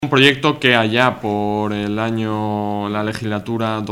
Un proyecto que allá por la legislatura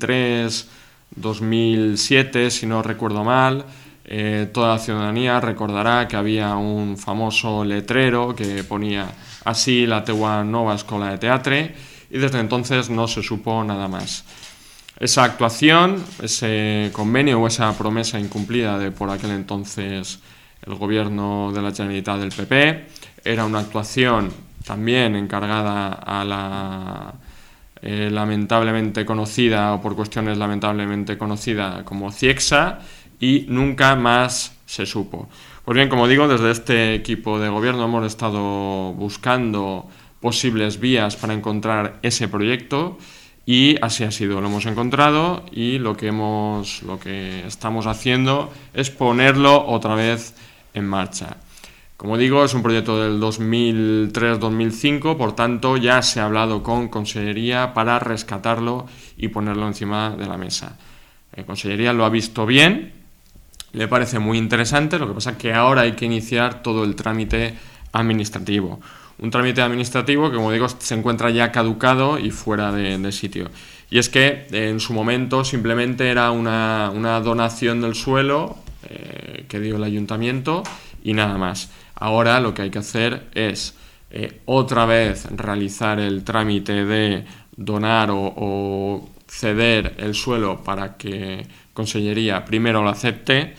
2003-2007, si no recuerdo mal, toda la ciudadanía recordará que había un famoso letrero que ponía así la teua nova escola de teatre, y desde entonces no se supo nada más. Esa actuación, ese convenio o esa promesa incumplida de por aquel entonces el gobierno de la Generalitat del PP, era una actuación también encargada a la lamentablemente conocida, o por cuestiones lamentablemente conocida, como Ciegsa, y nunca más se supo. Pues bien, como digo, desde este equipo de gobierno hemos estado buscando posibles vías para encontrar ese proyecto, y así ha sido, lo hemos encontrado, y lo que estamos haciendo es ponerlo otra vez en marcha. Como digo, es un proyecto del 2003-2005, por tanto ya se ha hablado con Consellería para rescatarlo y ponerlo encima de la mesa. Consellería lo ha visto bien, le parece muy interesante, lo que pasa es que ahora hay que iniciar todo el trámite administrativo. Un trámite administrativo que, como digo, se encuentra ya caducado y fuera de sitio. Y es que en su momento simplemente era una donación del suelo que dio el ayuntamiento y nada más. Ahora lo que hay que hacer es otra vez realizar el trámite de donar o ceder el suelo para que Consellería primero lo acepte.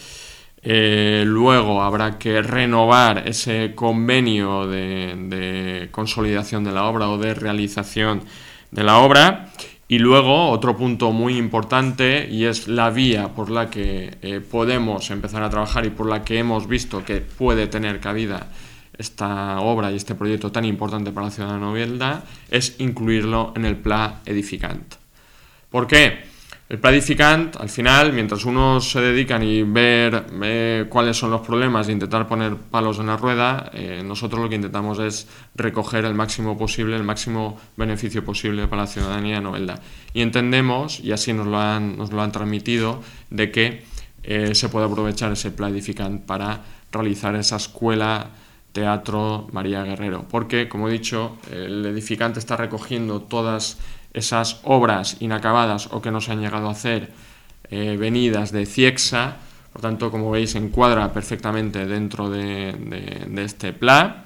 Luego habrá que renovar ese convenio de consolidación de la obra o de realización de la obra. Y luego otro punto muy importante, y es la vía por la que podemos empezar a trabajar y por la que hemos visto que puede tener cabida esta obra y este proyecto tan importante para la ciudad de Novelda, es incluirlo en el Pla Edificant. ¿Por qué? El Pla Edificant, al final, mientras unos se dedican y ver cuáles son los problemas e intentar poner palos en la rueda, nosotros lo que intentamos es recoger el máximo beneficio posible para la ciudadanía de Novelda. Y entendemos, y así nos lo han transmitido, de que se puede aprovechar ese Pla Edificant para realizar esa escuela Teatro María Guerrero. Porque, como he dicho, el edificant está recogiendo todas esas obras inacabadas o que no se han llegado a hacer venidas de Ciegsa. Por tanto, como veis, se encuadra perfectamente dentro de este plan,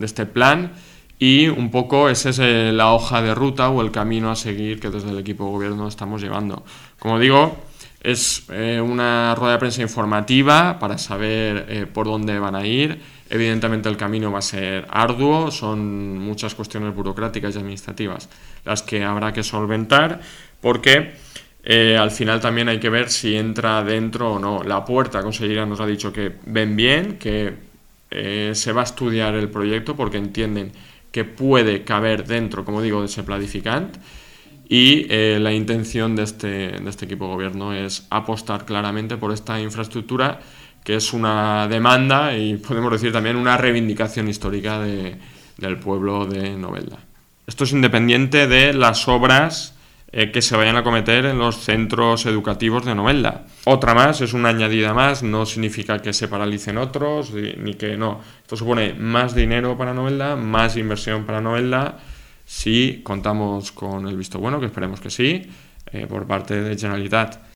y un poco esa es la hoja de ruta o el camino a seguir que desde el equipo de gobierno estamos llevando. Como digo, es una rueda de prensa informativa para saber por dónde van a ir. Evidentemente el camino va a ser arduo, son muchas cuestiones burocráticas y administrativas las que habrá que solventar, porque al final también hay que ver si entra dentro o no. La puerta, Consellería nos ha dicho que ven bien, que se va a estudiar el proyecto porque entienden que puede caber dentro, como digo, de ese Pla Edificant. Y la intención de este equipo de gobierno es apostar claramente por esta infraestructura, que es una demanda y podemos decir también una reivindicación histórica del pueblo de Novelda. Esto es independiente de las obras que se vayan a cometer en los centros educativos de Novelda. Otra más, es una añadida más, no significa que se paralicen otros, ni que no. Esto supone más dinero para Novelda, más inversión para Novelda, si contamos con el visto bueno, que esperemos que sí, por parte de Generalitat.